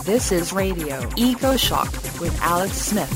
This is Radio Eco Shock with Alex Smith.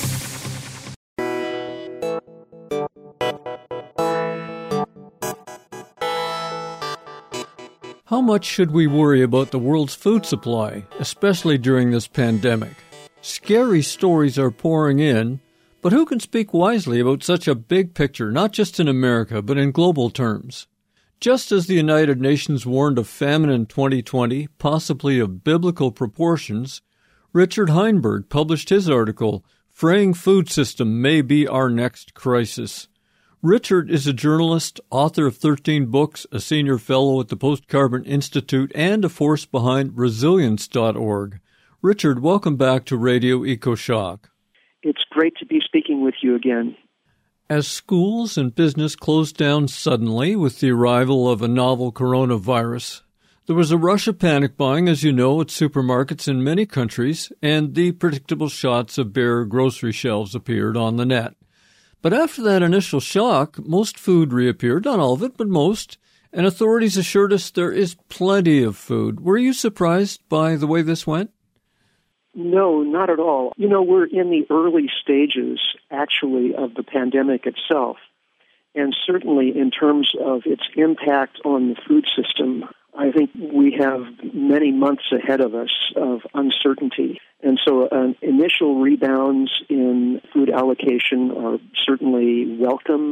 How much should we worry about the world's food supply, especially during this pandemic? Scary stories are pouring in, but who can speak wisely about such a big picture, not just in America, but in global terms? Just as the United Nations warned of famine in 2020, possibly of biblical proportions, Richard Heinberg published his article, Fraying Food System May Be Our Next Crisis. Richard is a journalist, author of 13 books, a senior fellow at the Post-Carbon Institute, and a force behind Resilience.org. Richard, welcome back to Radio EcoShock. It's great to be speaking with you again. As schools and business closed down suddenly with the arrival of a novel coronavirus, there was a rush of panic buying, as you know, at supermarkets in many countries, and the predictable shots of bare grocery shelves appeared on the net. But after that initial shock, most food reappeared, not all of it, but most, and authorities assured us there is plenty of food. Were you surprised by the way this went? No, not at all. You know, we're in the early stages, actually, of the pandemic itself. And certainly in terms of its impact on the food system, I think we have many months ahead of us of uncertainty. And so initial rebounds in food allocation are certainly welcome,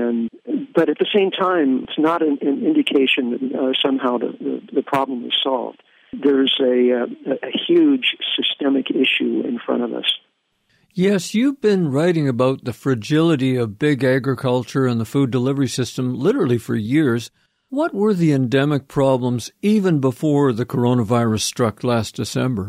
but at the same time, it's not an indication that somehow the problem is solved. There's a huge systemic issue in front of us. Yes, you've been writing about the fragility of big agriculture and the food delivery system literally for years. What were the endemic problems even before the coronavirus struck last December?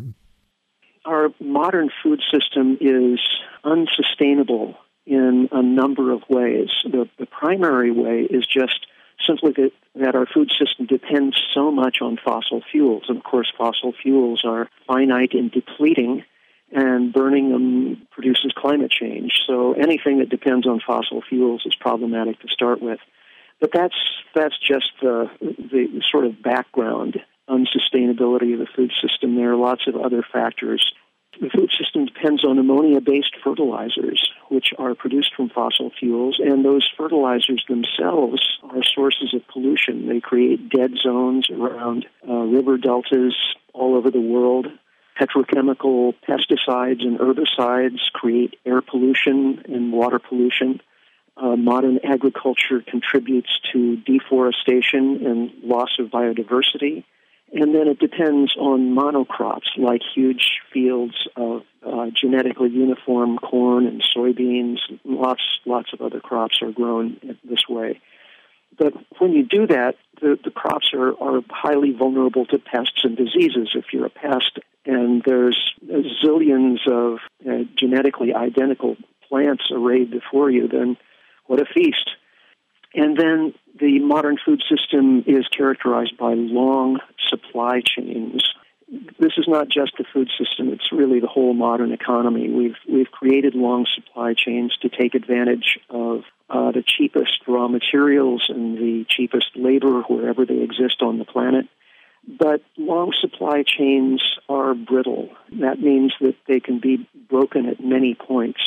Our modern food system is unsustainable in a number of ways. The primary way is just simply that our food system depends so much on fossil fuels. And of course, fossil fuels are finite and depleting, and burning them produces climate change. So anything that depends on fossil fuels is problematic to start with. But that's just the sort of background unsustainability of the food system. There are lots of other factors. The food system depends on ammonia-based fertilizers, which are produced from fossil fuels, and those fertilizers themselves are sources of pollution. They create dead zones around river deltas all over the world. Petrochemical pesticides and herbicides create air pollution and water pollution. Modern agriculture contributes to deforestation and loss of biodiversity. And then it depends on monocrops, like huge fields of genetically uniform corn and soybeans. Lots of other crops are grown this way. But when you do that, the crops are highly vulnerable to pests and diseases. If you're a pest and there's zillions of genetically identical plants arrayed before you, then what a feast. And then the modern food system is characterized by long supply chains. This is not just the food system, it's really the whole modern economy. We've created long supply chains to take advantage of the cheapest raw materials and the cheapest labor wherever they exist on the planet. But long supply chains are brittle. That means that they can be broken at many points.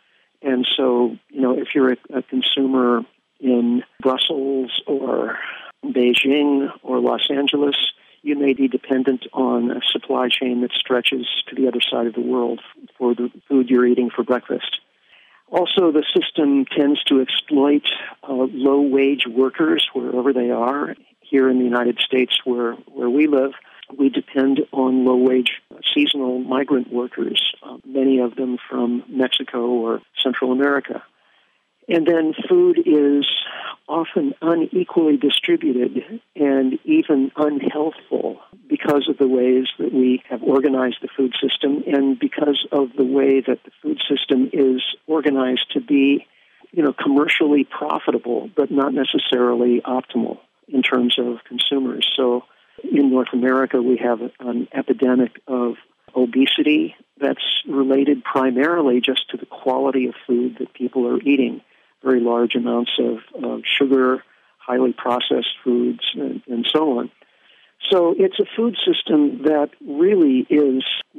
And so, you know, if you're a consumer in Brussels or Beijing or Los Angeles, you may be dependent on a supply chain that stretches to the other side of the world for the food you're eating for breakfast. Also, the system tends to exploit low-wage workers wherever they are. Here in the United States, where we live, we depend on low-wage seasonal migrant workers, many of them from Mexico or Central America. And then food is often unequally distributed and even unhealthful because of the ways that we have organized the food system and because of the way that the food system is organized to be, you know, commercially profitable, but not necessarily optimal in terms of consumers. So in North America, we have an epidemic of obesity that's related primarily just to the quality of food that people are eating. Very large amounts of sugar, highly processed foods, and so on. So it's a food system that really is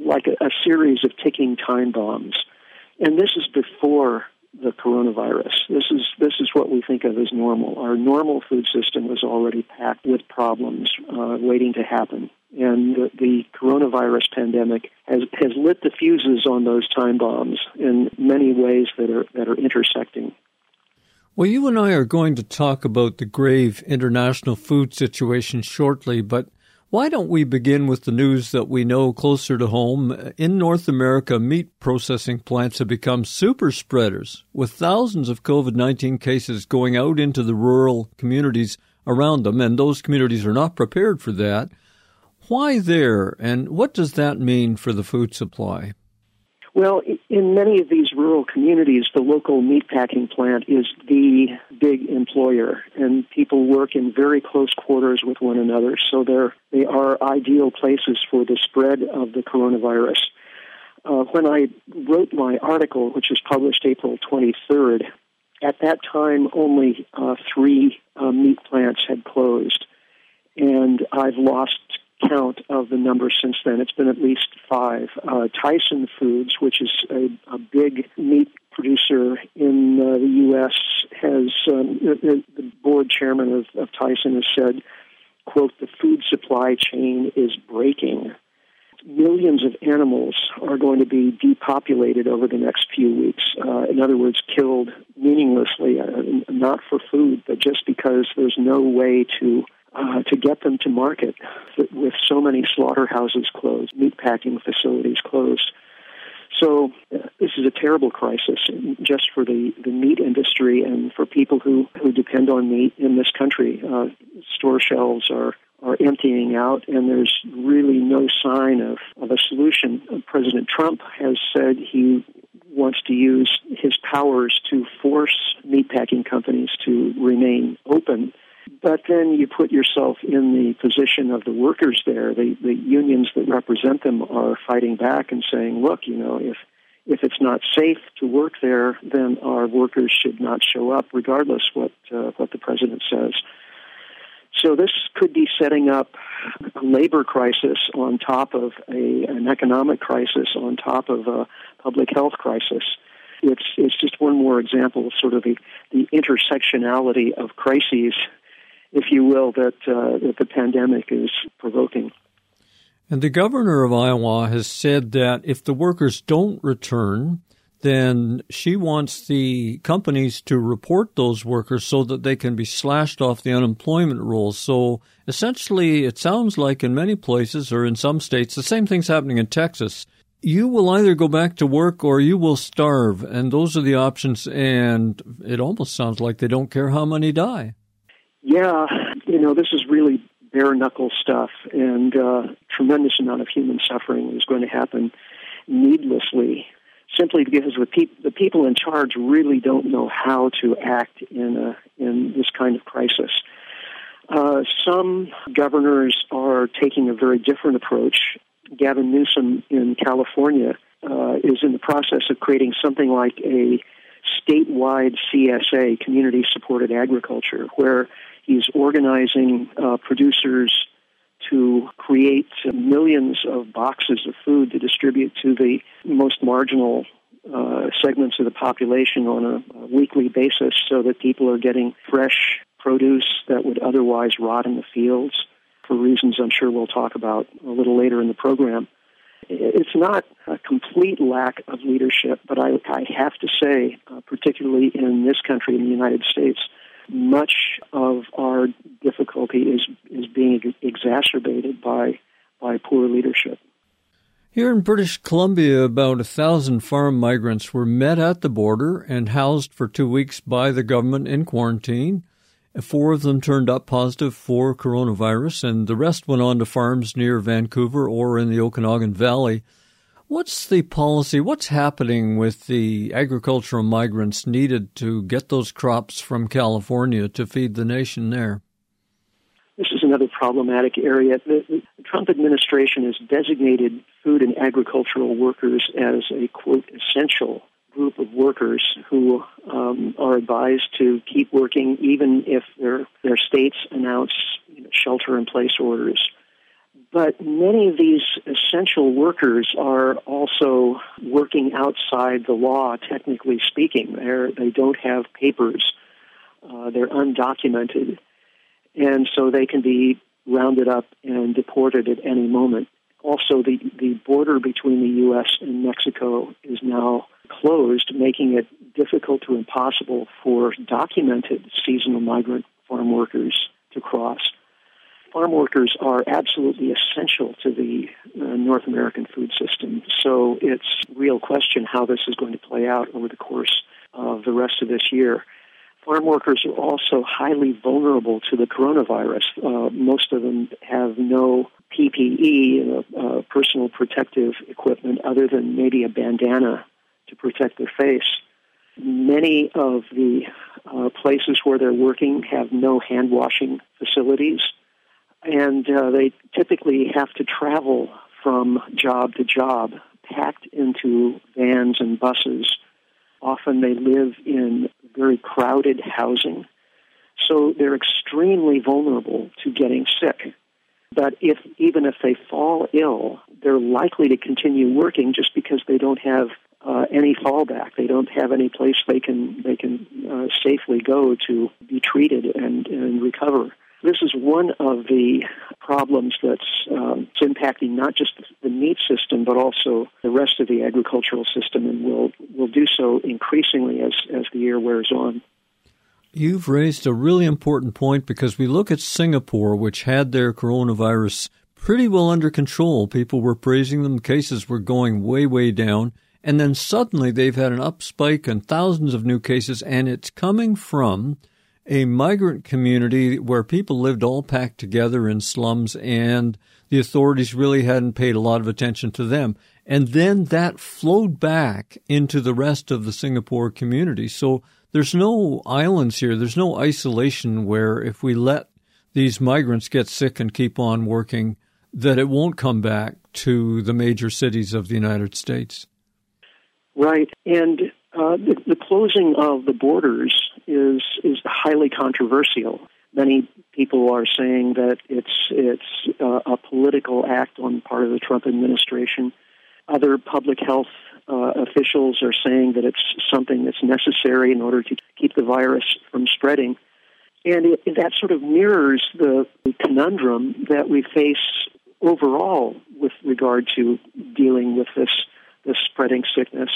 like a series of ticking time bombs. And this is before the coronavirus. This is what we think of as normal. Our normal food system was already packed with problems waiting to happen. And the coronavirus pandemic has lit the fuses on those time bombs in many ways that are intersecting. Well, you and I are going to talk about the grave international food situation shortly, but why don't we begin with the news that we know closer to home? In North America, meat processing plants have become super spreaders, with thousands of COVID-19 cases going out into the rural communities around them, and those communities are not prepared for that. Why there, and what does that mean for the food supply? Well, in many of these rural communities, the local meatpacking plant is the big employer, and people work in very close quarters with one another, so they are ideal places for the spread of the coronavirus. When I wrote my article, which was published April 23rd, at that time only 3 meat plants had closed, and I've lost count of the number since then. It's been at least 5. Tyson Foods, which is a big meat producer in the U.S., has the board chairman of Tyson has said, quote, "The food supply chain is breaking." Millions of animals are going to be depopulated over the next few weeks. In other words, killed meaninglessly, not for food, but just because there's no way to get them to market with so many slaughterhouses closed, meatpacking facilities closed. So this is a terrible crisis just for the meat industry and for people who depend on meat in this country. Store shelves are emptying out, and there's really no sign of a solution. President Trump has said he wants to use his powers to force meatpacking companies to remain open. But then you put yourself in the position of the workers there. The unions that represent them are fighting back and saying, look, if it's not safe to work there, then our workers should not show up, regardless what the president says. So this could be setting up a labor crisis on top of an economic crisis, on top of a public health crisis. It's just one more example of sort of the intersectionality of crises, if you will, that the pandemic is provoking. And the governor of Iowa has said that if the workers don't return, then she wants the companies to report those workers so that they can be slashed off the unemployment rolls. So essentially, it sounds like in many places or in some states, the same thing's happening in Texas. You will either go back to work or you will starve, and those are the options, and it almost sounds like they don't care how many die. Yeah, this is really bare-knuckle stuff, and tremendous amount of human suffering is going to happen needlessly, simply because the people in charge really don't know how to act in this kind of crisis. Some governors are taking a very different approach. Gavin Newsom in California is in the process of creating something like a statewide CSA, community-supported agriculture, where he's organizing producers to create millions of boxes of food to distribute to the most marginal segments of the population on a weekly basis so that people are getting fresh produce that would otherwise rot in the fields for reasons I'm sure we'll talk about a little later in the program. It's not a complete lack of leadership, but I have to say, particularly in this country, in the United States, much of our difficulty is being exacerbated by poor leadership. Here in British Columbia, about 1,000 farm migrants were met at the border and housed for 2 weeks by the government in quarantine. 4 of them turned up positive for coronavirus, and the rest went on to farms near Vancouver or in the Okanagan Valley. What's the policy? What's happening with the agricultural migrants needed to get those crops from California to feed the nation there? This is another problematic area. The Trump administration has designated food and agricultural workers as a, quote, essential group of workers who are advised to keep working even if their states announce shelter-in-place orders. But many of these essential workers are also working outside the law, technically speaking. They don't have papers. They're undocumented. And so they can be rounded up and deported at any moment. Also, the border between the U.S. and Mexico is now closed, making it difficult to impossible for documented seasonal migrant farm workers to cross. Farm workers are absolutely essential to the North American food system, so it's a real question how this is going to play out over the course of the rest of this year. Farm workers are also highly vulnerable to the coronavirus. Most of them have no PPE, personal protective equipment, other than maybe a bandana to protect their face. Many of the places where they're working have no hand-washing facilities, and they typically have to travel from job to job, packed into vans and buses. Often they live in very crowded housing, so they're extremely vulnerable to getting sick. But even if they fall ill, they're likely to continue working just because they don't have any fallback. They don't have any place they can safely go to be treated and recover. This is one of the problems that's impacting not just the meat system, but also the rest of the agricultural system, and will do so increasingly as the year wears on. You've raised a really important point, because we look at Singapore, which had their coronavirus pretty well under control. People were praising them. Cases were going way, way down. And then suddenly they've had an up spike and thousands of new cases, and it's coming from a migrant community where people lived all packed together in slums, and the authorities really hadn't paid a lot of attention to them. And then that flowed back into the rest of the Singapore community. So there's no islands here. There's no isolation where if we let these migrants get sick and keep on working, that it won't come back to the major cities of the United States. Right. And the closing of the borders is highly controversial. Many people are saying that it's a political act on the part of the Trump administration. Other public health officials are saying that it's something that's necessary in order to keep the virus from spreading. And that sort of mirrors the conundrum that we face overall with regard to dealing with this spreading sickness.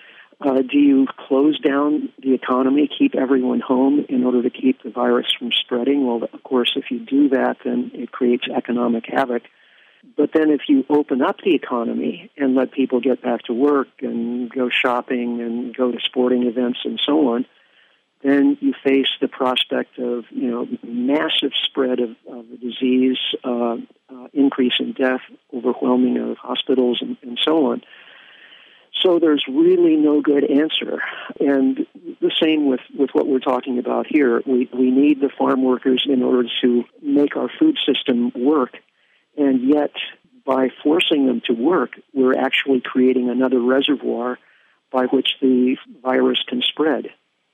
Do you close down the economy, keep everyone home in order to keep the virus from spreading? Well, of course, if you do that, then it creates economic havoc. But then if you open up the economy and let people get back to work and go shopping and go to sporting events and so on, then you face the prospect of, massive spread of the disease, increase in death, overwhelming of hospitals, and so on. So there's really no good answer. And the same with what we're talking about here. We need the farm workers in order to make our food system work. And yet, by forcing them to work, we're actually creating another reservoir by which the virus can spread.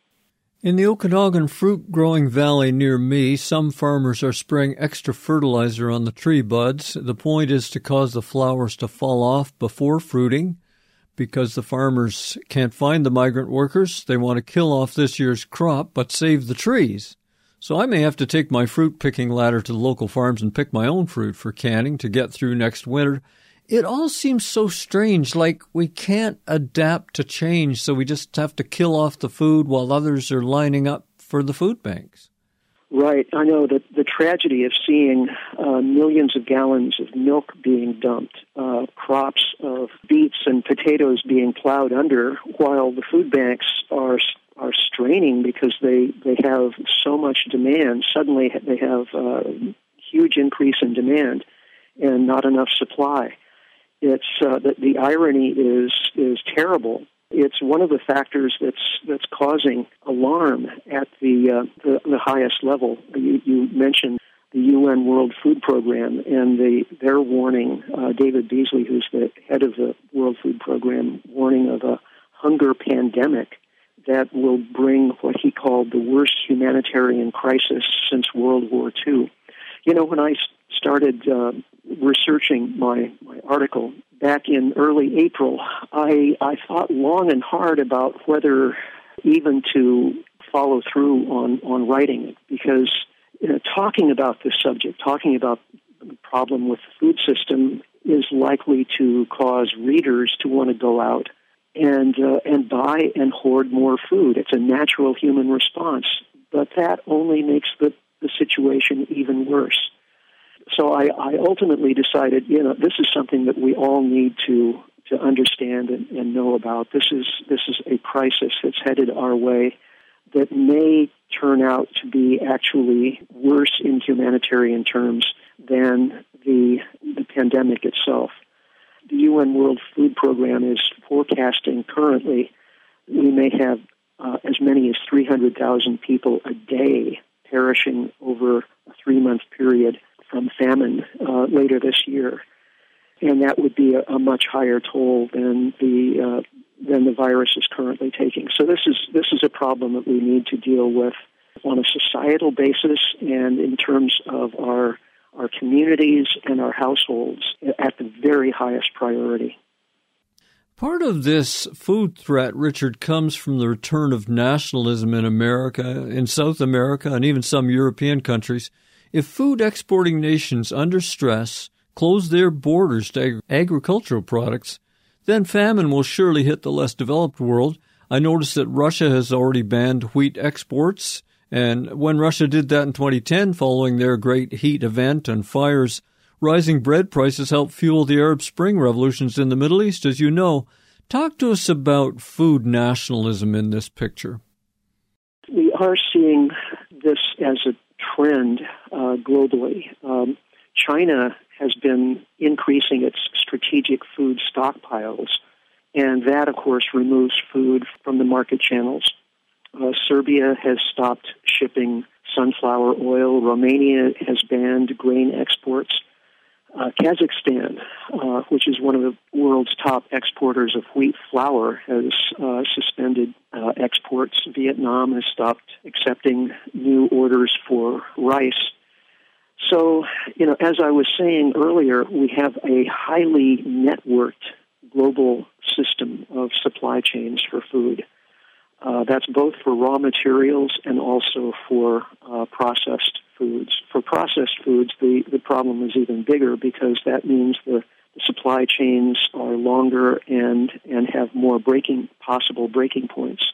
In the Okanagan fruit-growing valley near me, some farmers are spraying extra fertilizer on the tree buds. The point is to cause the flowers to fall off before fruiting. Because the farmers can't find the migrant workers, they want to kill off this year's crop but save the trees. So I may have to take my fruit-picking ladder to the local farms and pick my own fruit for canning to get through next winter. It all seems so strange, like we can't adapt to change, so we just have to kill off the food while others are lining up for the food banks. Right. I know that the tragedy of seeing millions of gallons of milk being dumped, crops of beets and potatoes being plowed under, while the food banks are straining because they have so much demand. Suddenly they have a huge increase in demand and not enough supply. It's the irony is terrible. It's one of the factors that's causing alarm at the highest level. You mentioned the UN World Food Program and their warning. David Beasley, who's the head of the World Food Program, warning of a hunger pandemic that will bring what he called the worst humanitarian crisis since World War II. When I started researching my article back in early April, I thought long and hard about whether even to follow through on writing it, because talking about this subject, talking about the problem with the food system, is likely to cause readers to want to go out and buy and hoard more food. It's a natural human response, but that only makes the situation even worse. So I ultimately decided, this is something that we all need to understand and know about. This is a crisis that's headed our way that may turn out to be actually worse in humanitarian terms than the pandemic itself. The UN World Food Program is forecasting currently we may have as many as 300,000 people a day perishing over a 3-month period from famine later this year, and that would be a much higher toll than the virus is currently taking. So this is a problem that we need to deal with on a societal basis and in terms of our communities and our households at the very highest priority. Part of this food threat, Richard, comes from the return of nationalism in America, in South America, and even some European countries. If food exporting nations under stress close their borders to agricultural products, then famine will surely hit the less developed world. I noticed that Russia has already banned wheat exports, and when Russia did that in 2010, following their great heat event and fires, rising bread prices helped fuel the Arab Spring revolutions in the Middle East, as you know. Talk to us about food nationalism in this picture. We are seeing this as a trend globally. China has been increasing its strategic food stockpiles, and that, of course, removes food from the market channels. Serbia has stopped shipping sunflower oil. Romania has banned grain exports. Kazakhstan, which is one of the world's top exporters of wheat flour, has suspended exports. Vietnam has stopped accepting new orders for rice. So, as I was saying earlier, we have a highly networked global system of supply chains for food. That's both for raw materials and also for processed foods. For processed foods, the problem is even bigger because that means the supply chains are longer and have more possible breaking points.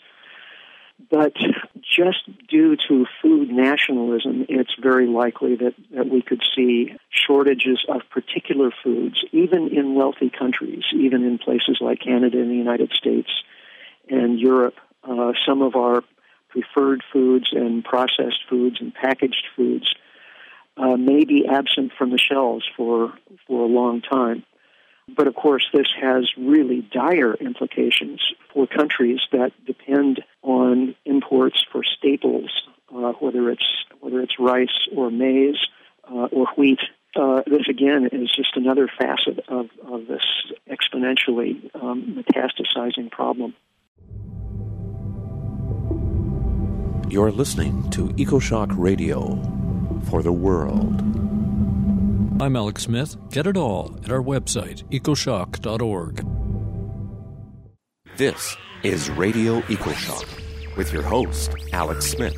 But just due to food nationalism, it's very likely that we could see shortages of particular foods, even in wealthy countries, even in places like Canada and the United States and Europe. Some of our preferred foods and processed foods and packaged foods may be absent from the shelves for a long time. But of course, this has really dire implications for countries that depend on imports for staples, whether it's rice or maize or wheat. This again is just another facet of this exponentially metastasizing problem. You're listening to EcoShock Radio for the world. I'm Alex Smith. Get it all at our website, ecoshock.org. This is Radio EcoShock with your host, Alex Smith.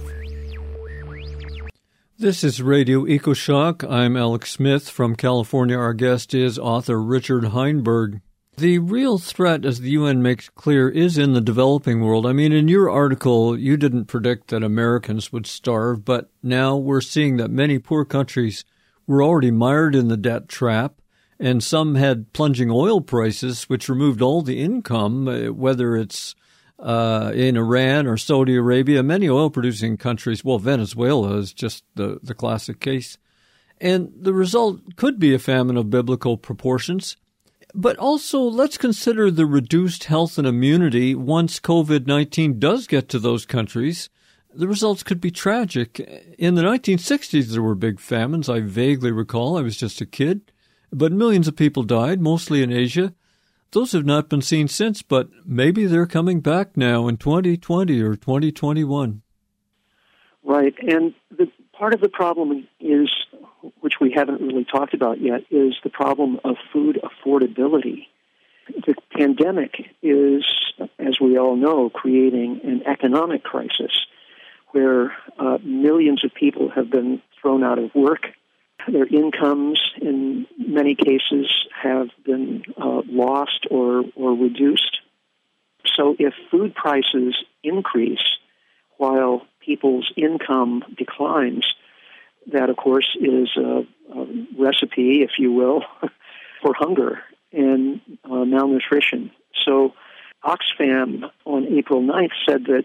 This is Radio EcoShock. I'm Alex Smith. From California, our guest is author Richard Heinberg. The real threat, as the UN makes clear, is in the developing world. I mean, in your article, you didn't predict that Americans would starve, but now we're seeing that many poor countries were already mired in the debt trap, and some had plunging oil prices, which removed all the income, whether it's in Iran or Saudi Arabia, many oil-producing countries. Well, Venezuela is just the classic case. And the result could be a famine of biblical proportions. But also, let's consider the reduced health and immunity once COVID-19 does get to those countries. The results could be tragic. In the 1960s, there were big famines. I vaguely recall. I was just a kid. But millions of people died, mostly in Asia. Those have not been seen since, but maybe they're coming back now in 2020 or 2021. Right. And part of the problem is which we haven't really talked about yet, is the problem of food affordability. The pandemic is, as we all know, creating an economic crisis where millions of people have been thrown out of work. Their incomes, in many cases, have been lost or reduced. So if food prices increase while people's income declines, that, of course, is a recipe, if you will, for hunger and malnutrition. So Oxfam on April 9th said that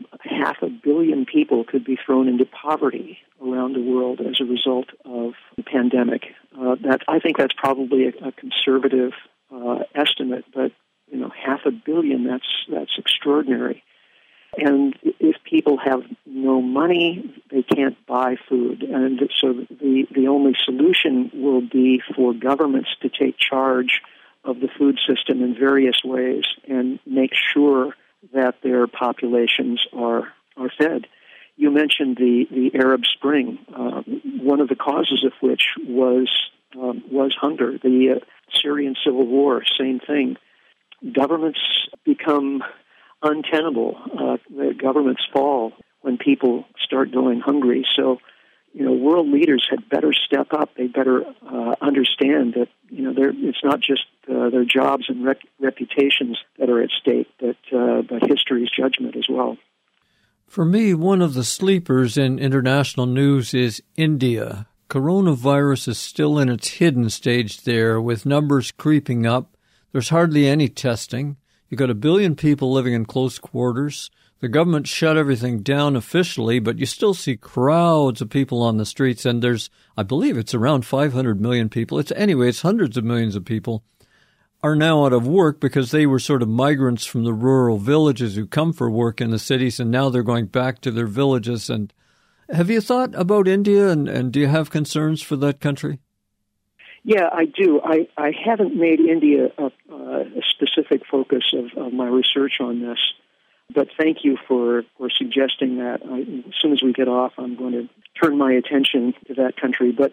500 million people could be thrown into poverty around the world as a result of the pandemic. I think that's probably a conservative estimate, but 500 million, that's extraordinary. And if people have no money, they can't buy food. And so the only solution will be for governments to take charge of the food system in various ways and make sure that their populations are fed. You mentioned the Arab Spring, one of the causes of which was hunger. The Syrian civil war, same thing. Governments become untenable. The governments fall when people start going hungry. So, world leaders had better step up. They better understand that, it's not just their jobs and reputations that are at stake, but history's judgment as well. For me, one of the sleepers in international news is India. Coronavirus is still in its hidden stage there, with numbers creeping up. There's hardly any testing. You've got 1 billion people living in close quarters. The government shut everything down officially, but you still see crowds of people on the streets, and I believe it's around 500 million people. It's hundreds of millions of people are now out of work because they were sort of migrants from the rural villages who come for work in the cities, and now they're going back to their villages. And have you thought about India, and do you have concerns for that country? Yeah, I do. I haven't made India a specific focus of my research on this, but thank you for suggesting that. As soon as we get off, I'm going to turn my attention to that country. But,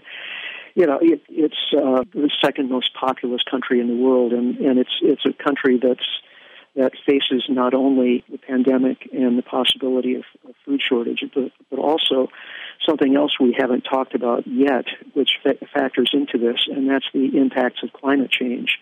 it's the second most populous country in the world, and it's a country that faces not only the pandemic and the possibility of food shortage, but also something else we haven't talked about yet, which factors into this, and that's the impacts of climate change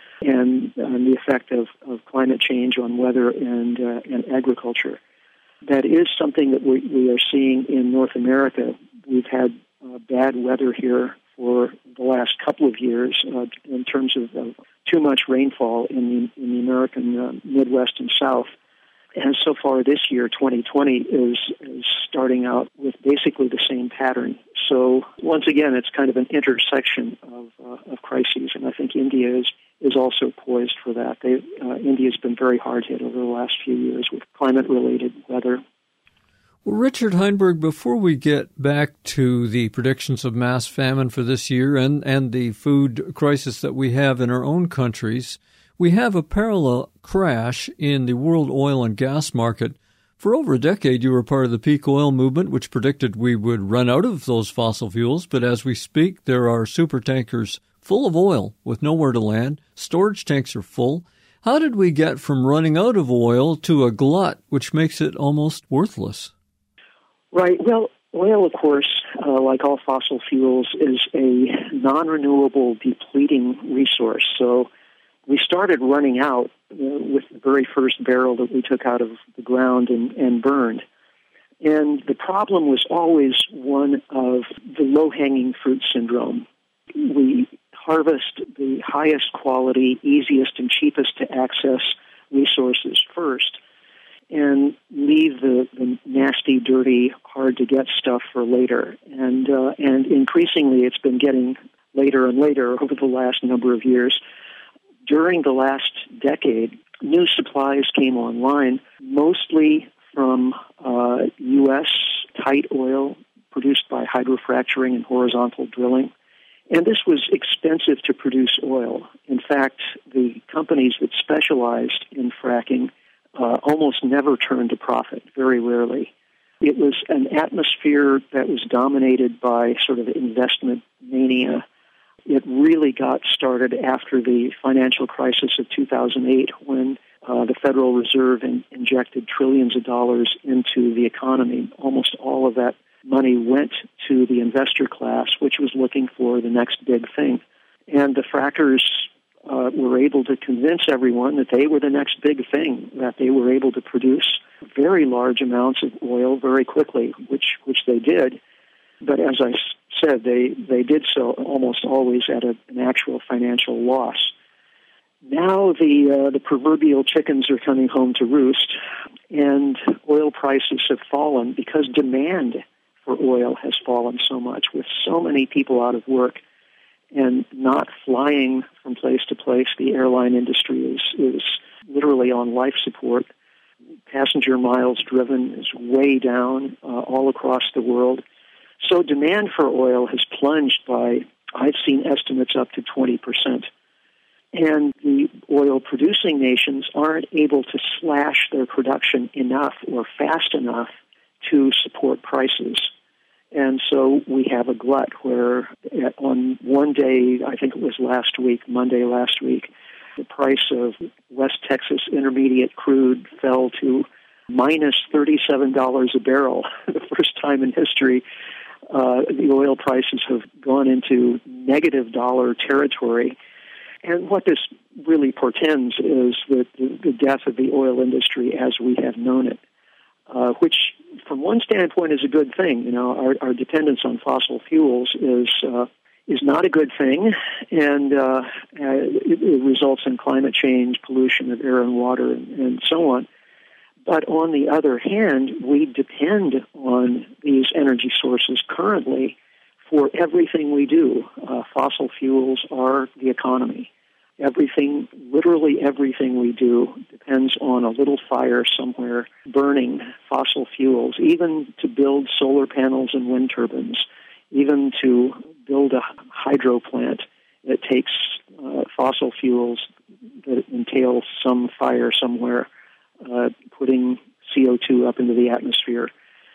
and the effect of climate change on weather and agriculture. That is something that we are seeing in North America. We've had bad weather here for the last couple of years in terms of too much rainfall in the American Midwest and South. And so far this year, 2020, is starting out with basically the same pattern. So once again, it's kind of an intersection of crises, and I think India is also poised for that. India's been very hard hit over the last few years with climate-related weather. Well, Richard Heinberg, before we get back to the predictions of mass famine for this year and the food crisis that we have in our own countries, we have a parallel crash in the world oil and gas market. For over a decade, you were part of the peak oil movement, which predicted we would run out of those fossil fuels. But as we speak, there are supertankers full of oil with nowhere to land. Storage tanks are full. How did we get from running out of oil to a glut, which makes it almost worthless? Right. Well, oil, of course, like all fossil fuels, is a non-renewable, depleting resource. So we started running out with the very first barrel that we took out of the ground and burned. And the problem was always one of the low-hanging fruit syndrome. We harvest the highest quality, easiest, and cheapest to access resources first, and leave the nasty, dirty, hard-to-get stuff for later. And increasingly, it's been getting later and later over the last number of years. During the last decade, new supplies came online, mostly from U.S. tight oil produced by hydrofracturing and horizontal drilling. And this was expensive to produce oil. In fact, the companies that specialized in fracking almost never turned a profit, very rarely. It was an atmosphere that was dominated by sort of investment mania. It really got started after the financial crisis of 2008 when the Federal Reserve injected trillions of dollars into the economy. Almost all of that money went to the investor class, which was looking for the next big thing. And the frackers were able to convince everyone that they were the next big thing, that they were able to produce very large amounts of oil very quickly, which they did. But as I said, they did so almost always at an actual financial loss. Now the proverbial chickens are coming home to roost, and oil prices have fallen because demand for oil has fallen so much, with so many people out of work and not flying from place to place. The airline industry is literally on life support. Passenger miles driven is way down all across the world. So demand for oil has plunged by, I've seen estimates up to 20%. And the oil-producing nations aren't able to slash their production enough or fast enough to support prices. And so we have a glut where on one day, I think it was Monday last week, the price of West Texas Intermediate crude fell to minus $37 a barrel. The first time in history, the oil prices have gone into negative dollar territory. And what this really portends is the death of the oil industry as we have known it, which from one standpoint is a good thing. You know, our dependence on fossil fuels is not a good thing, and it results in climate change, pollution of air and water, and so on. But on the other hand, we depend on these energy sources currently for everything we do. Fossil fuels are the economy. Everything, literally everything we do depends on a little fire somewhere burning fossil fuels, even to build solar panels and wind turbines, even to build a hydro plant that takes fossil fuels that entail some fire somewhere, putting CO2 up into the atmosphere.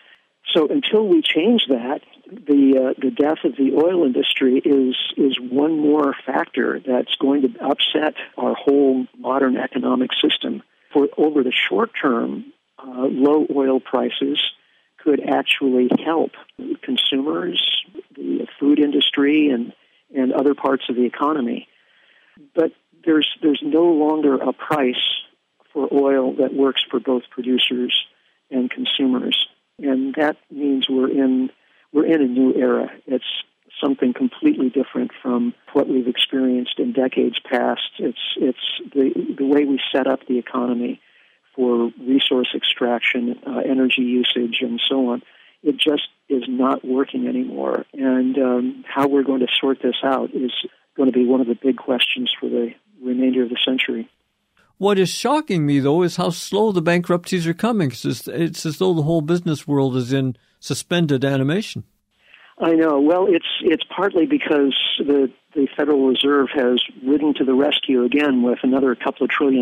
So until we change that, the death of the oil industry is one more factor that's going to upset our whole modern economic system. For over the short term, low oil prices could actually help consumers, the food industry, and other parts of the economy. But there's no longer a price for oil that works for both producers and consumers. And that means we're in a new era. It's something completely different from what we've experienced in decades past. It's the way we set up the economy for resource extraction, energy usage, and so on. It just is not working anymore. And how we're going to sort this out is going to be one of the big questions for the remainder of the century. What is shocking me, though, is how slow the bankruptcies are coming. It's as though the whole business world is in suspended animation. I know. Well, it's partly because the Federal Reserve has ridden to the rescue again with another couple of $1 trillion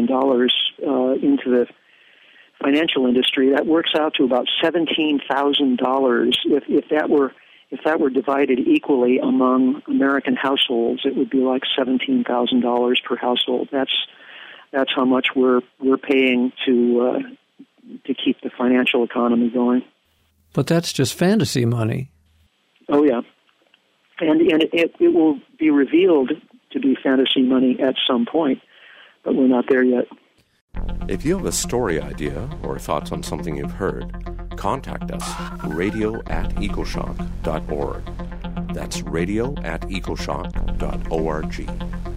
into the financial industry. That works out to about $17,000. If that were divided equally among American households, it would be like $17,000 per household. That's how much we're paying to keep the financial economy going. But that's just fantasy money. Oh yeah, and it will be revealed to be fantasy money at some point, but we're not there yet. If you have a story idea or thoughts on something you've heard, contact us, radio@ecoshock.org. That's radio@ecoshock.org.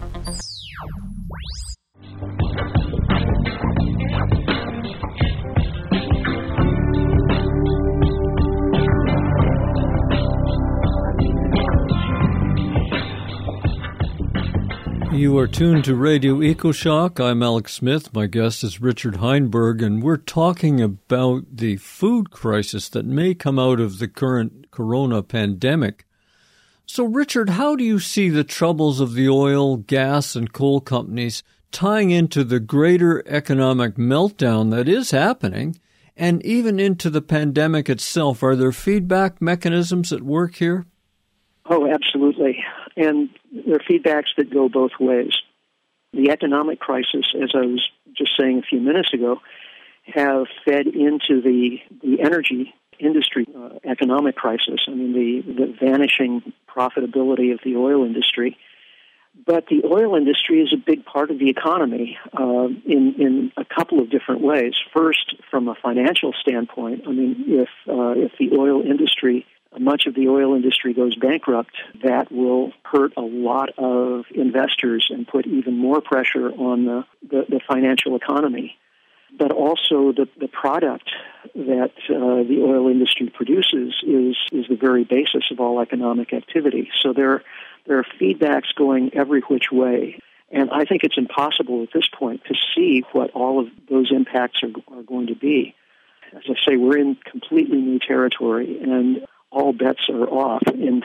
You are tuned to Radio EcoShock. I'm Alex Smith. My guest is Richard Heinberg, and we're talking about the food crisis that may come out of the current corona pandemic. So, Richard, how do you see the troubles of the oil, gas, and coal companies tying into the greater economic meltdown that is happening And even into the pandemic itself, are there feedback mechanisms at work here? Oh, absolutely. And there are feedbacks that go both ways. The economic crisis, as I was just saying a few minutes ago, have fed into the energy industry economic crisis. I mean, the vanishing profitability of the oil industry. But the oil industry is a big part of the economy in a couple of different ways. First, from a financial standpoint, I mean, if the oil industry, much of the oil industry goes bankrupt, that will hurt a lot of investors and put even more pressure on the financial economy. But also the product that the oil industry produces is the very basis of all economic activity. So there are feedbacks going every which way. And I think it's impossible at this point to see what all of those impacts are going to be. As I say, we're in completely new territory, and all bets are off in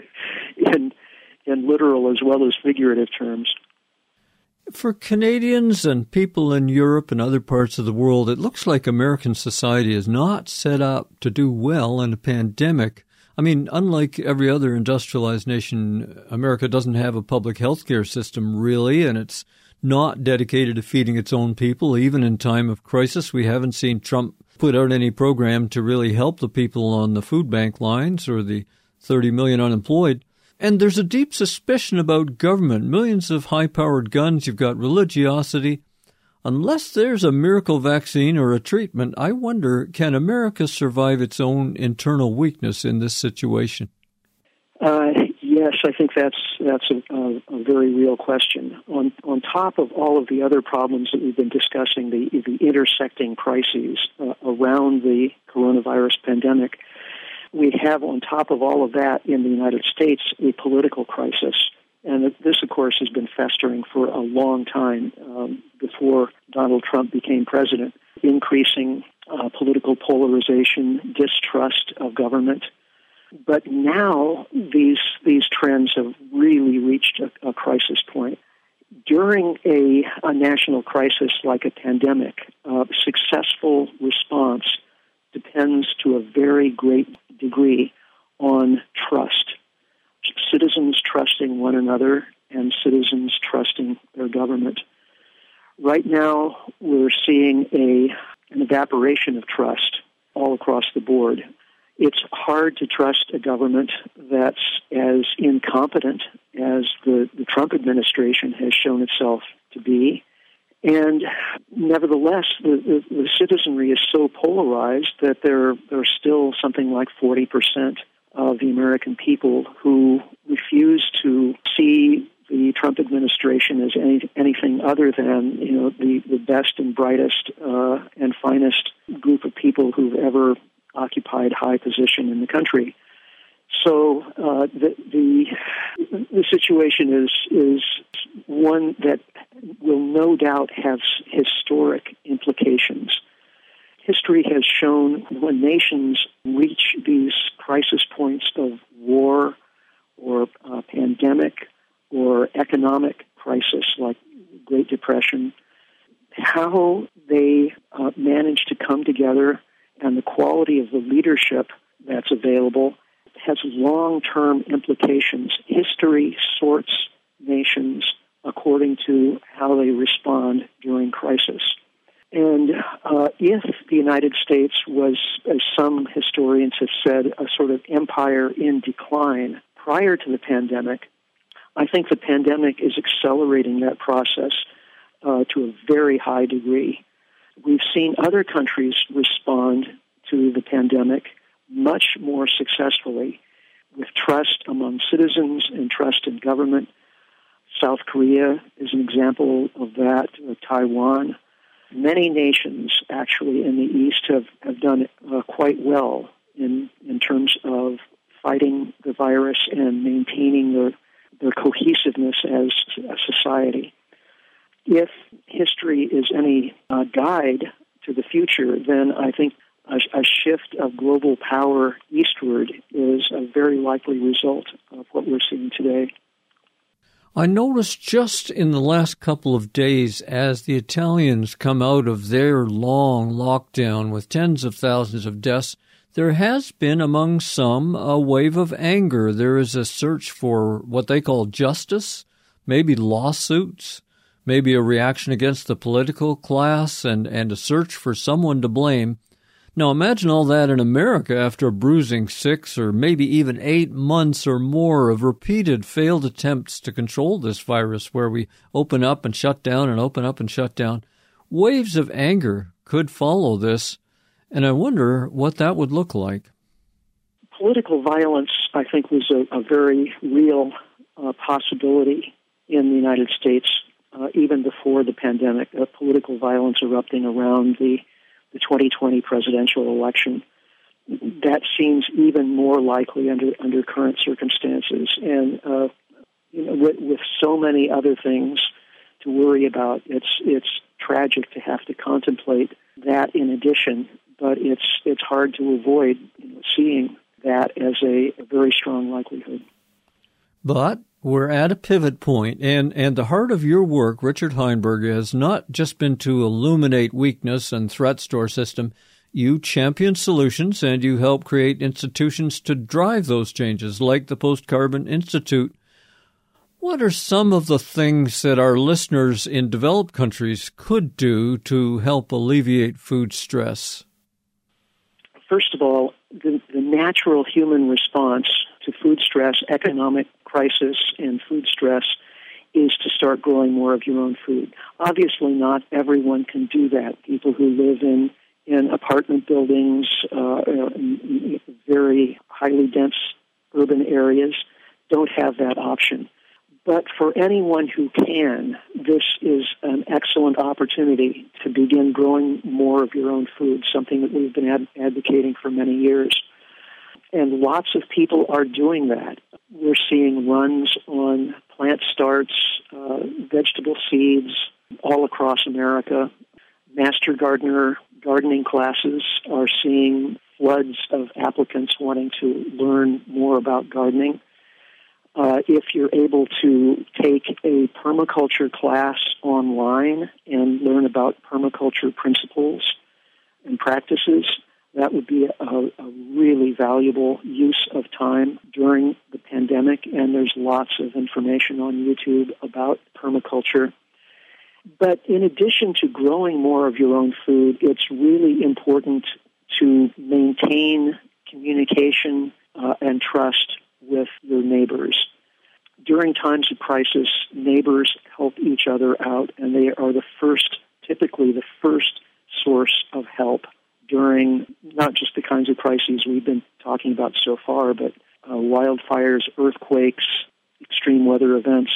literal as well as figurative terms. For Canadians and people in Europe and other parts of the world, it looks like American society is not set up to do well in a pandemic. I mean, unlike every other industrialized nation, America doesn't have a public health care system, really, and it's not dedicated to feeding its own people. Even in time of crisis, we haven't seen Trump put out any program to really help the people on the food bank lines or the 30 million unemployed. And there's a deep suspicion about government. Millions of high-powered guns. You've got religiosity. Unless there's a miracle vaccine or a treatment, I wonder, can America survive its own internal weakness in this situation? Yes, I think that's a very real question. On top of all of the other problems that we've been discussing, the intersecting crises around the coronavirus pandemic, we have on top of all of that in the United States a political crisis. And this, of course, has been festering for a long time before Donald Trump became president, increasing political polarization, distrust of government. But now these trends have really reached a crisis point. During a national crisis like a pandemic, successful response depends to a very great degree on trust. Citizens trusting one another and citizens trusting their government. Right now, we're seeing an evaporation of trust all across the board. It's hard to trust a government that's as incompetent as the Trump administration has shown itself to be. And nevertheless, the citizenry is so polarized that there are still something like 40% of the American people who refuse to see the Trump administration as anything other than, the best and brightest and finest group of people who've ever occupied high position in the country. So the situation is one that will no doubt have historic implications. History has shown when nations reach these crisis points of war or pandemic or economic crisis like Great Depression, how they manage to come together and the quality of the leadership that's available has long-term implications. History sorts nations according to how they respond during crisis. And if the United States was, as some historians have said, a sort of empire in decline prior to the pandemic, I think the pandemic is accelerating that process to a very high degree. We've seen other countries respond to the pandemic much more successfully with trust among citizens and trust in government. South Korea is an example of that, Taiwan. Many nations, actually, in the East have done quite well in terms of fighting the virus and maintaining their cohesiveness as a society. If history is any guide to the future, then I think a shift of global power eastward is a very likely result of what we're seeing today. I noticed just in the last couple of days as the Italians come out of their long lockdown with tens of thousands of deaths, there has been among some a wave of anger. There is a search for what they call justice, maybe lawsuits, maybe a reaction against the political class, and a search for someone to blame. Now imagine all that in America after a bruising 6 or maybe even 8 months or more of repeated failed attempts to control this virus, where we open up and shut down and open up and shut down. Waves of anger could follow this, and I wonder what that would look like. Political violence, I think, was a very real possibility in the United States, even before the pandemic. Political violence erupting around the 2020 presidential election. That seems even more likely under current circumstances. And with so many other things to worry about, it's tragic to have to contemplate that in addition. But it's hard to avoid seeing that as a very strong likelihood. But we're at a pivot point, and the heart of your work, Richard Heinberg, has not just been to illuminate weakness and threats to our system. You champion solutions, and you help create institutions to drive those changes, like the Post-Carbon Institute. What are some of the things that our listeners in developed countries could do to help alleviate food stress? First of all, the natural human response to food stress, economic crisis, and food stress is to start growing more of your own food. Obviously, not everyone can do that. People who live in apartment buildings, in very highly dense urban areas, don't have that option. But for anyone who can, this is an excellent opportunity to begin growing more of your own food, something that we've been advocating for many years. And lots of people are doing that. We're seeing runs on plant starts, vegetable seeds all across America. Master gardening classes are seeing floods of applicants wanting to learn more about gardening. If you're able to take a permaculture class online and learn about permaculture principles and practices, that would be a really valuable use of time during the pandemic, and there's lots of information on YouTube about permaculture. But in addition to growing more of your own food, it's really important to maintain communication and trust with your neighbors. During times of crisis, neighbors help each other out, and they are typically the first source of help during not just the kinds of crises we've been talking about so far, but wildfires, earthquakes, extreme weather events,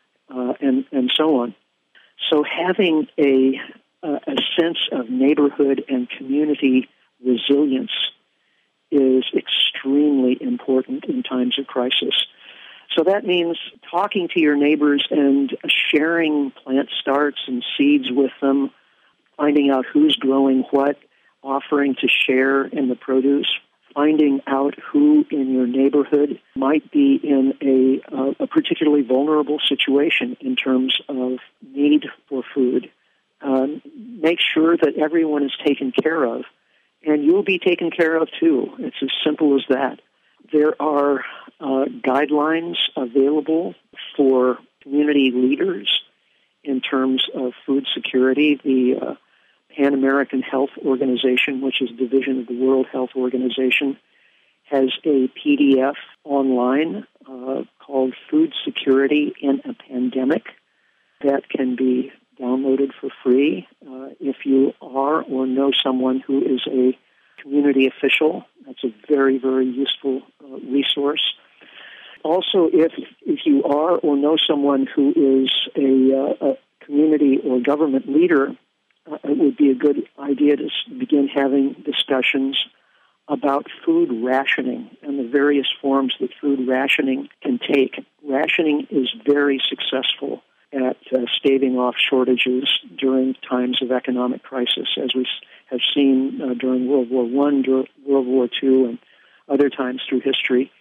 and so on. So having a sense of neighborhood and community resilience is extremely important in times of crisis. So that means talking to your neighbors and sharing plant starts and seeds with them, finding out who's growing what, offering to share in the produce, finding out who in your neighborhood might be in a particularly vulnerable situation in terms of need for food. Make sure that everyone is taken care of, and you'll be taken care of too. It's as simple as that. There are guidelines available for community leaders in terms of food security. The Pan American Health Organization, which is a division of the World Health Organization, has a PDF online called Food Security in a Pandemic that can be downloaded for free. If you are or know someone who is a community official, that's a very, very useful resource. Also, if you are or know someone who is a community or government leader, it would be a good idea to begin having discussions about food rationing and the various forms that food rationing can take. Rationing is very successful at staving off shortages during times of economic crisis, as we have seen during World War I, World War II, and other times through history.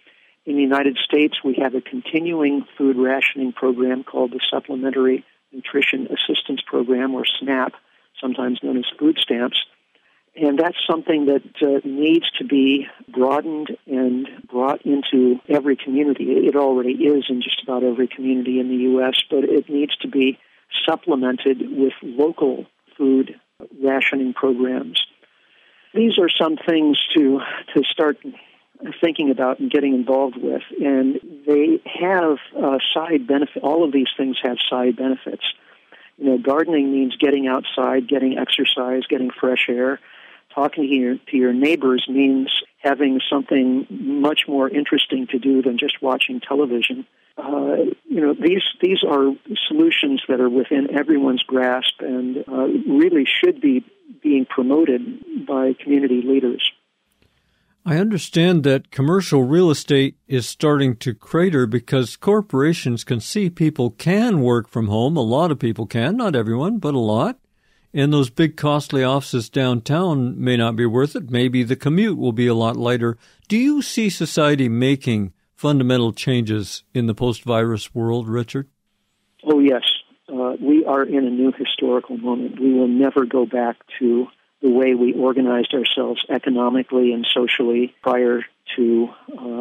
In the United States, we have a continuing food rationing program called the Supplementary Nutrition Assistance Program, or SNAP, sometimes known as food stamps. And that's something that needs to be broadened and brought into every community. It already is in just about every community in the U.S., but it needs to be supplemented with local food rationing programs. These are some things to start thinking about and getting involved with, and they have side benefits. All of these things have side benefits. You know, gardening means getting outside, getting exercise, getting fresh air. Talking to your neighbors means having something much more interesting to do than just watching television. These are solutions that are within everyone's grasp and really should be being promoted by community leaders. I understand that commercial real estate is starting to crater because corporations can see people can work from home. A lot of people can, not everyone, but a lot. And those big costly offices downtown may not be worth it. Maybe the commute will be a lot lighter. Do you see society making fundamental changes in the post-virus world, Richard? Oh, yes. We are in a new historical moment. We will never go back to the way we organized ourselves economically and socially prior to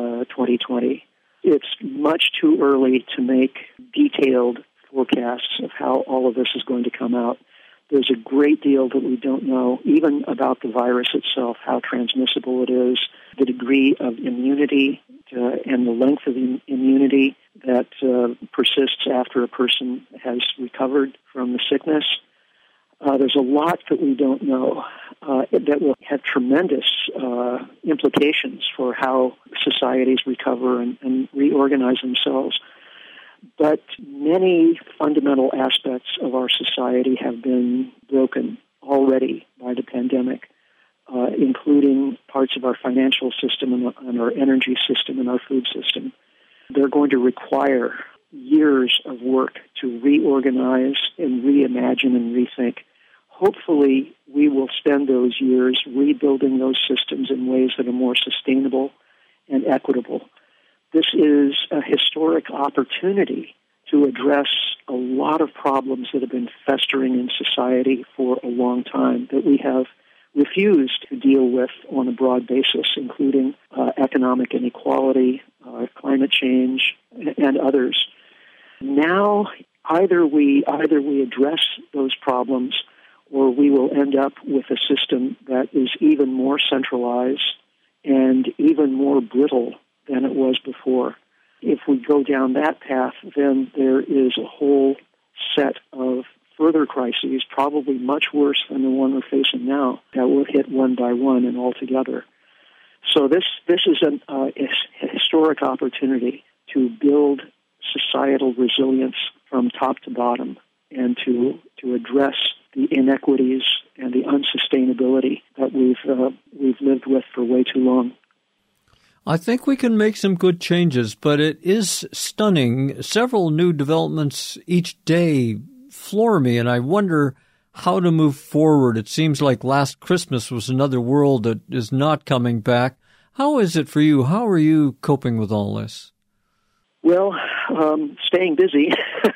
2020. It's much too early to make detailed forecasts of how all of this is going to come out. There's a great deal that we don't know, even about the virus itself, how transmissible it is, the degree of immunity and the length of immunity that persists after a person has recovered from the sickness. There's a lot that we don't know that will have tremendous implications for how societies recover and reorganize themselves. But many fundamental aspects of our society have been broken already by the pandemic, including parts of our financial system and our energy system and our food system. They're going to require years of work to reorganize and reimagine and rethink. Hopefully, we will spend those years rebuilding those systems in ways that are more sustainable and equitable. This is a historic opportunity to address a lot of problems that have been festering in society for a long time that we have refused to deal with on a broad basis, including economic inequality, climate change, and others. Now, either we address those problems or we will end up with a system that is even more centralized and even more brittle than it was before. If we go down that path, then there is a whole set of further crises, probably much worse than the one we're facing now, that will hit one by one and all together. So this is a historic opportunity to build societal resilience from top to bottom and to address the inequities and the unsustainability that we've lived with for way too long. I think we can make some good changes, but it is stunning. Several new developments each day floor me, and I wonder how to move forward. It seems like last Christmas was another world that is not coming back. How is it for you? How are you coping with all this? Well, staying busy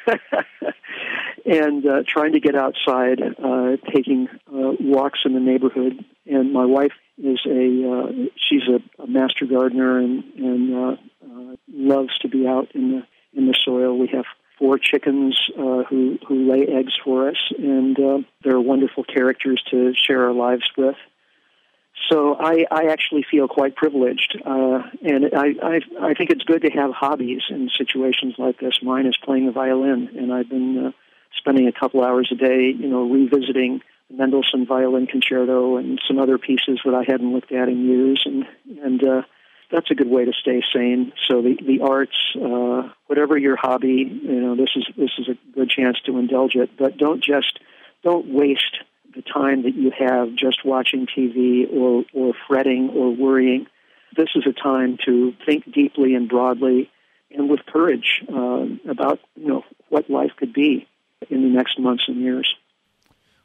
and trying to get outside, taking walks in the neighborhood. And my wife is she's a master gardener and loves to be out in the soil. We have 4 chickens who lay eggs for us, and they're wonderful characters to share our lives with. So I actually feel quite privileged, and I think it's good to have hobbies in situations like this. Mine is playing the violin, and I've been spending a couple hours a day, revisiting the Mendelssohn Violin Concerto and some other pieces that I hadn't looked at in years, and that's a good way to stay sane. So the arts, whatever your hobby, this is a good chance to indulge it, but don't waste the time that you have just watching TV or fretting or worrying. This is a time to think deeply and broadly and with courage about what life could be in the next months and years.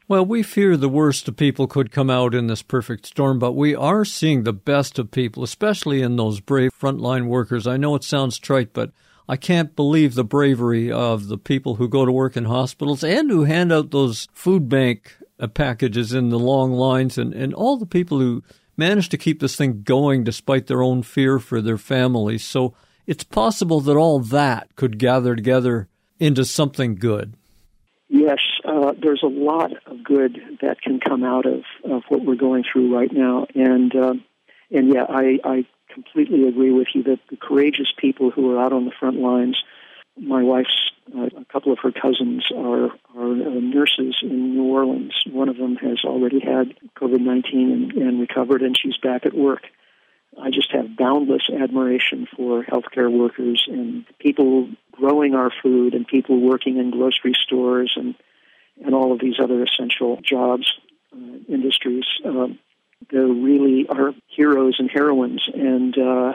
Well, we fear the worst of people could come out in this perfect storm, but we are seeing the best of people, especially in those brave frontline workers. I know it sounds trite, but I can't believe the bravery of the people who go to work in hospitals and who hand out those food bank packages in the long lines, and all the people who manage to keep this thing going despite their own fear for their families. So it's possible that all that could gather together into something good. Yes, there's a lot of good that can come out of what we're going through right now, and yeah, I completely agree with you that the courageous people who are out on the front lines. My wife's a couple of her cousins are nurses in New Orleans. One of them has already had COVID-19 and recovered, and she's back at work. I just have boundless admiration for healthcare workers and people growing our food and people working in grocery stores and all of these other essential jobs, industries. They really are heroes and heroines, and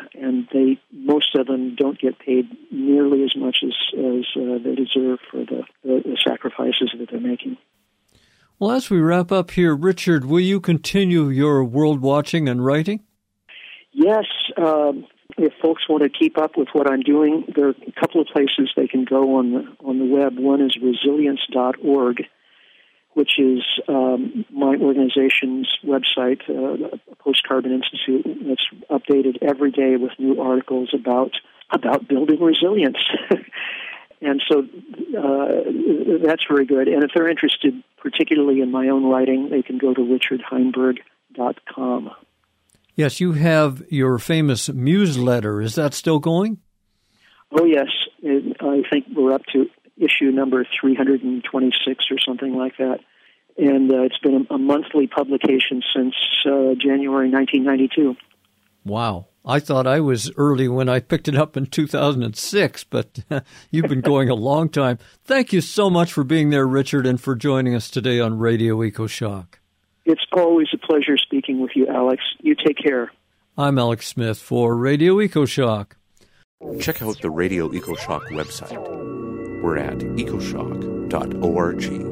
most of them don't get paid nearly as much as they deserve for the sacrifices that they're making. Well, as we wrap up here, Richard, will you continue your world watching and writing? Yes. If folks want to keep up with what I'm doing, there are a couple of places they can go on the web. One is resilience.org, which is my organization's website, Post-Carbon Institute. That's updated every day with new articles about building resilience. And so that's very good. And if they're interested particularly in my own writing, they can go to richardheinberg.com. Yes, you have your famous newsletter. Is that still going? Oh, yes. I think we're up to issue number 326 or something like that. And it's been a monthly publication since January 1992. Wow. I thought I was early when I picked it up in 2006, but you've been going a long time. Thank you so much for being there, Richard, and for joining us today on Radio EcoShock. It's always a pleasure speaking with you, Alex. You take care. I'm Alex Smith for Radio EcoShock. Check out the Radio EcoShock website. We're at ecoshock.org.